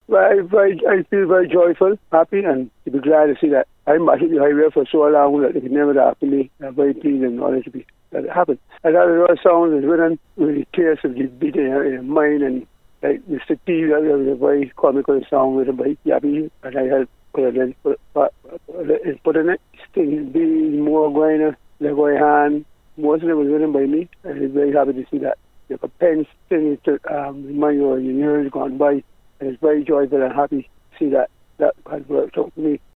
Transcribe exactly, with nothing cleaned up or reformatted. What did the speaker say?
Well, I, very, I feel very joyful, happy, and to be glad to see that I'm back in the highway for so long that it could never happen to me. I'm very pleased and honored to be that it happened. And that other song is written really clear of the beat in your, in your mind, and like Mister T, that was a very comical song written by Yappy, and I helped put it in, put, put, put in it. Sting B, more going, Legoy hand. Most of it was written by me, and I'm very happy to see that. You have a pen singing to um, remind you of your years gone by, and it's very joyful and happy to see that that had worked out for me.